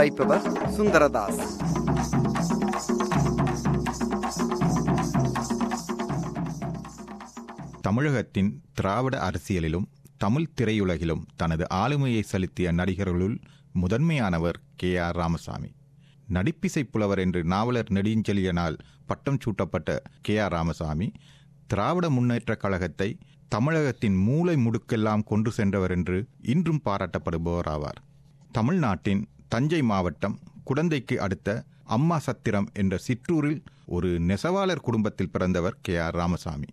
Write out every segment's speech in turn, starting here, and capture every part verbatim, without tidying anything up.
வைப்பவர் சுந்தரதாஸ். தமிழகத்தின் திராவிட அரசியலிலும் தமிழ் திரையுலகிலும் தனது ஆளுமையை செலுத்திய நடிகர்களுள் முதன்மையானவர் கே ஆர் ராமசாமி. நடிப்பிசை புலவர் என்று நாவலர் நெடுஞ்செழியனால் பட்டம் சூட்டப்பட்ட கே ஆர் ராமசாமி திராவிட முன்னேற்றக் கழகத்தை தமிழகத்தின் மூலை முடுக்கெல்லாம் கொண்டு சென்றவர் என்று இன்றும் பாராட்டப்படுபவர் ஆவார். தமிழ்நாட்டின் தஞ்சை மாவட்டம் குடந்தைக்கு அடுத்த அம்மா சத்திரம் என்ற சிற்றூரில் ஒரு நெசவாளர் குடும்பத்தில் பிறந்தவர் கே ஆர் ராமசாமி.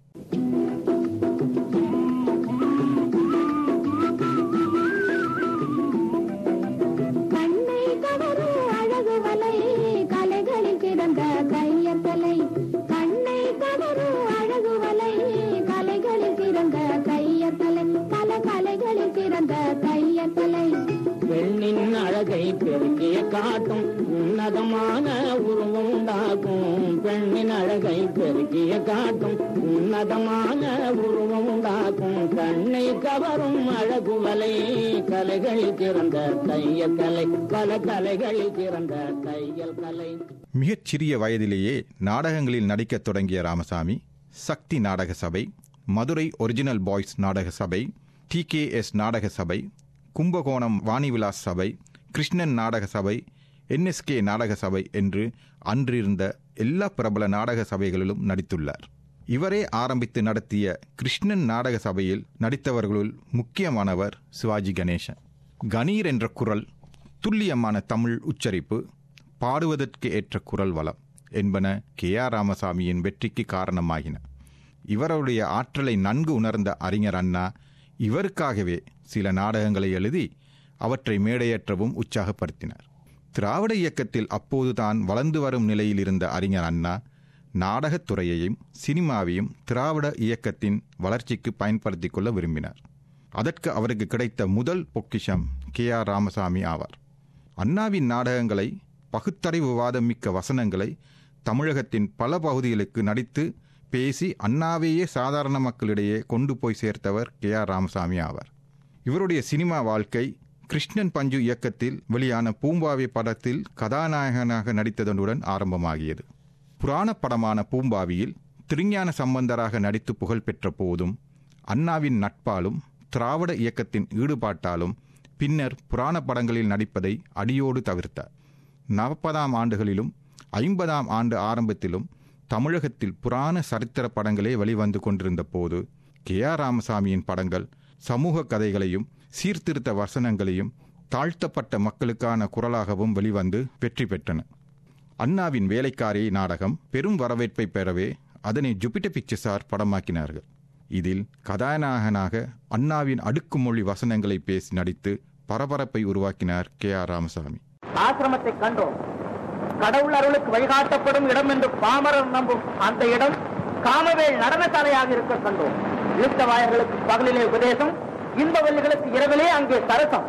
பெண்ணின் அழகை பெருக்கிய காட்டும் உன்னதமான உருவம் உண்டாகும். பெண்ணின் அழகை பெருக்கிய காட்டும் உன்னதமான உருவம் உண்டாகும். கண்ணை கவரும் அழகுவலை கலைகளில் சிறந்த தையல் கலை, பல கலைகளில் சிறந்த தையல் கலை. மிகச் சிறிய வயதிலேயே நாடகங்களில் நடிக்கத் தொடங்கிய ராமசாமி சக்தி நாடக சபை, மதுரை ஒரிஜினல் பாய்ஸ் நாடக சபை, டி கே எஸ் நாடக சபை, கும்பகோணம் வாணிவிலாஸ் சபை, கிருஷ்ணன் நாடக சபை, என் எஸ் கே நாடக சபை என்று அன்றிருந்த எல்லா பிரபல நாடக சபைகளிலும் நடித்துள்ளார். இவரே ஆரம்பித்து நடத்திய கிருஷ்ணன் நாடக சபையில் நடித்தவர்களுள் முக்கியமானவர் சிவாஜி கணேசன். கணீர் என்ற குரல், துல்லியமான தமிழ் உச்சரிப்பு, பாடுவதற்கு ஏற்ற குரல் வளம் என்பன கே ஆர் ராமசாமியின் வெற்றிக்கு காரணமாகின. இவருடைய ஆற்றலை நன்கு உணர்ந்த அறிஞர் அண்ணா இவருக்காகவே சில நாடகங்களை எழுதி அவற்றை மேடையேற்றவும் உற்சாகப்படுத்தினார். திராவிட இயக்கத்தில் அப்போது தான் வளர்ந்து வரும் நிலையில் இருந்த அறிஞர் அண்ணா நாடகத்துறையையும் சினிமாவையும் திராவிட இயக்கத்தின் வளர்ச்சிக்கு பயன்படுத்திக் கொள்ள விரும்பினார். அதற்கு அவருக்கு கிடைத்த முதல் பொக்கிஷம் கே ஆர் ராமசாமி ஆவார். அண்ணாவின் நாடகங்களை, பகுத்தறிவு வாதம் மிக்க வசனங்களை தமிழகத்தின் பல பகுதிகளுக்கு நடித்து பேசி அண்ணாவையே சாதாரண மக்களிடையே கொண்டு போய் சேர்த்தவர் கே ஆர் ராமசாமி ஆவார். இவருடைய சினிமா வாழ்க்கை கிருஷ்ணன் பஞ்சு இயக்கத்தில் வெளியான பூம்பாவி படத்தில் கதாநாயகனாக நடித்ததுடன் ஆரம்பமாகியது. புராண படமான பூம்பாவியில் திருஞான சம்பந்தராக நடித்து புகழ் பெற்ற போதும் அண்ணாவின் நட்பாலும் திராவிட இயக்கத்தின் ஈடுபாட்டாலும் பின்னர் புராண படங்களில் நடிப்பதை அடியோடு தவிர்த்தார். நாற்பதாம் ஆண்டுகளிலும் ஐம்பதாம் ஆண்டு ஆரம்பத்திலும் தமிழகத்தில் புராண சரித்திர படங்களே வெளிவந்து கொண்டிருந்த போது கே ஆர் ராமசாமியின் படங்கள் சமூக கதைகளையும் சீர்திருத்த வசனங்களையும் தாழ்த்தப்பட்ட மக்களுக்கான குரலாகவும் வெளிவந்து வெற்றி பெற்றன. அண்ணாவின் வேலைக்காரி நாடகம் பெரும் வரவேற்பை பெறவே அதனை ஜூபிட்டர் பிக்சர்ஸ் படமாக்கினார்கள். இதில் கதாநாயகனாக அண்ணாவின் அடுக்குமொழி வசனங்களை பேசி நடித்து பரபரப்பை உருவாக்கினார் கே ஆர் ராமசாமி. ஆசிரமத்தை கண்டோம். கடவுள் அருளுக்கு வழிகாட்டப்படும் இடம் என்று பாமரர் நம்பும் அந்த இடம் காமவேல் நடனசாலையாக இருக்க கண்டோம். இழுத்த வாயர்களுக்கு பகலிலே உபதேசம், இன்பவல்லிகளுக்கு இரவிலே அங்கே சரசம்.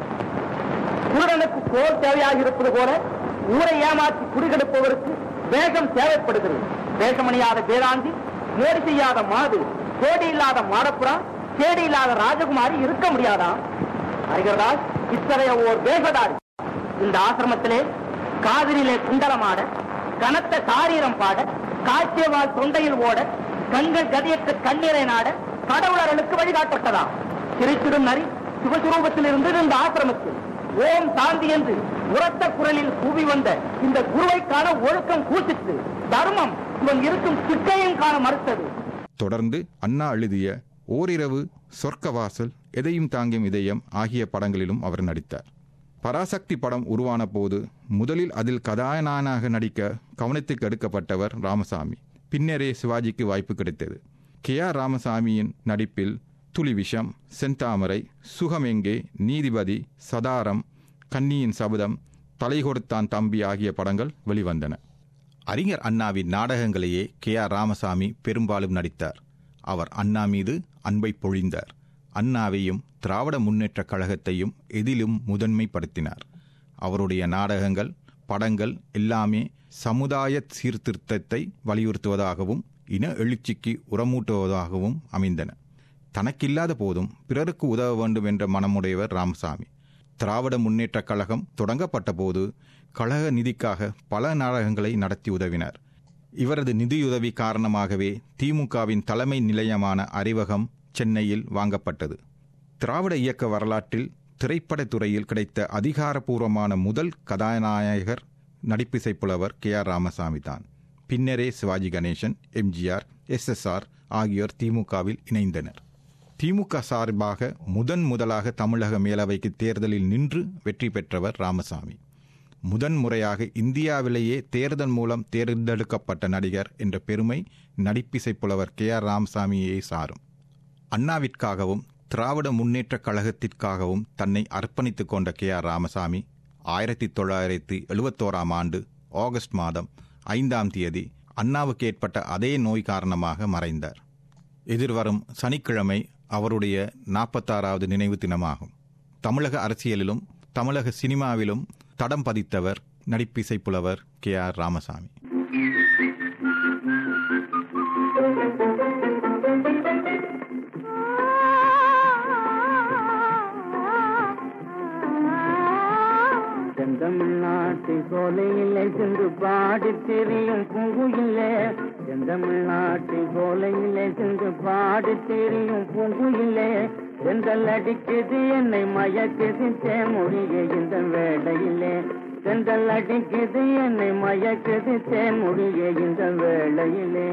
குருடனுக்கு போர் தேவையாக இருப்பது போல ஊரை ஏமாற்றி குடிகெடுப்பவருக்கு வேகம் தேவைப்படுகிறது. வேஷமணியாத வேதாந்தி, மோடி செய்யாத மாது, கோடி இல்லாத மாடப்புறா, சேடி இல்லாத ராஜகுமாரி இருக்க முடியாதா? அறிகிறதால் இத்தகைய ஓர் வேகதாரி இந்த ஆசிரமத்திலே காவிரியிலே குண்டலமாட, கனத்த சாரீரம் பாட, காய்ச்சியவால் தொண்டையில் ஓட, கண்கள் கதியற்ற கண்ணீரை நாட கடவுளர்களுக்கு வழிகாட்டப்பட்டதா? சிரித்திடும் நரி சிவஸ்வரூபத்தில் இருந்து இந்த ஆசிரமத்தில் ஓம் சாந்தி என்று உரத்த குரலில் கூவி வந்த இந்த குருவை காண ஒழுக்கம் கூசித்து, தர்மம் இவன் இருக்கும் சிக்கையும் காண மறுத்தது. தொடர்ந்து அண்ணா எழுதிய ஓரிரவு, சொர்க்கவாசல், எதையும் தாங்கும் இதயம் ஆகிய படங்களிலும் அவர் நடித்தார். பராசக்தி படம் உருவான போது முதலில் அதில் கதாநாயகனாக நடிக்க கவனத்துக்கு எடுக்கப்பட்டவர் ராமசாமி. பின்னரே சிவாஜிக்கு வாய்ப்பு கிடைத்தது. கே ஆர் ராமசாமியின் நடிப்பில் துளிவிஷம், செந்தாமரை, சுகமெங்கே, நீதிபதி, சதாரம், கன்னியின் சபதம், தலை கொடுத்தான் தம்பி ஆகிய படங்கள் வெளிவந்தன. அறிஞர் அண்ணாவின் நாடகங்களையே கே ஆர் ராமசாமி பெரும்பாலும் நடித்தார். அவர் அண்ணா மீது அன்பை பொழிந்தார். அண்ணாவையும் திராவிட முன்னேற்றக் கழகத்தையும் எதிலும் முதன்மைப்படுத்தினார். அவருடைய நாடகங்கள், படங்கள் எல்லாமே சமுதாய சீர்திருத்தத்தை வலியுறுத்துவதாகவும் இன எழுச்சிக்கு உரமூட்டுவதாகவும் அமைந்தன. தனக்கில்லாத போதும் பிறருக்கு உதவ வேண்டும் என்ற மனமுடையவர் ராமசாமி. திராவிட முன்னேற்றக் கழகம் தொடங்கப்பட்ட போது கழக நிதிக்காக பல நாடகங்களை நடத்தி உதவினர். இவரது நிதியுதவி காரணமாகவே திமுகவின் தலைமை நிலையமான அறிவகம் சென்னையில் வாங்கப்பட்டது. திராவிட இயக்க வரலாற்றில் திரைப்படத் துறையில் கிடைத்த அதிகாரப்பூர்வமான முதல் கதாநாயகர் நடிப்பிசை புலவர் கே ஆர் ராமசாமி தான். பின்னரே Sivaji Ganesan, MGR, S S R ஆகியோர் திமுகவில் இணைந்தனர். திமுக சார்பாக முதன் முதலாக தமிழக மேலவைக்கு தேர்தலில் நின்று வெற்றி பெற்றவர் ராமசாமி. முதன் முறையாக இந்தியாவிலேயே தேர்தல் மூலம் தேர்ந்தெடுக்கப்பட்ட நடிகர் என்ற பெருமை நடிப்பிசை புலவர் கே ஆர் ராமசாமியை சாரும். அண்ணாவிற்காகவும் திராவிட முன்னேற்றக் கழகத்திற்காகவும் தன்னை அர்ப்பணித்துக் கொண்ட கே ஆர் ராமசாமி ஆயிரத்தி தொள்ளாயிரத்தி எழுபத்தோராம் ஆண்டு ஆகஸ்ட் மாதம் ஐந்தாம் தேதி அண்ணாவுக்கு ஏற்பட்ட அதே நோய் காரணமாக மறைந்தார். எதிர்வரும் சனிக்கிழமை அவருடைய நாற்பத்தாறாவது நினைவு தினமாகும். தமிழக அரசியலிலும் தமிழக சினிமாவிலும் தடம் பதித்தவர் நடிப்பிசை புலவர் கே ஆர் ராமசாமி. செந்தமிழ்நாட்டு சோலையிலே சென்று பாடி தெரியும் பூங்குயிலே, செந்தமிழ்நாட்டு சோலையிலே சென்று பாடி தெரியும் பூங்குயிலே, செந்தல் அடிக்குது என்னை மயக்குது தேன்மொழியே இந்த வேளையிலே, செந்தல் அடிக்குது என்னை மயக்குது தேன்மொழியே இந்த வேளையிலே.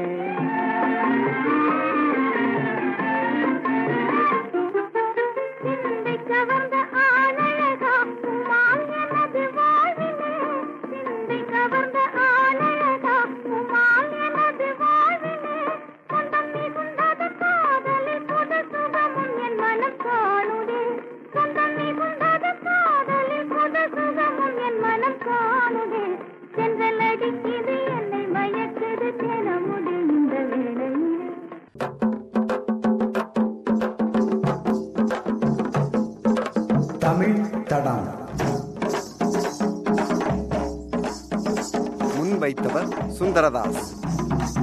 தமிழ் தடம் முன்வைத்தவர் சுந்தரதாஸ்.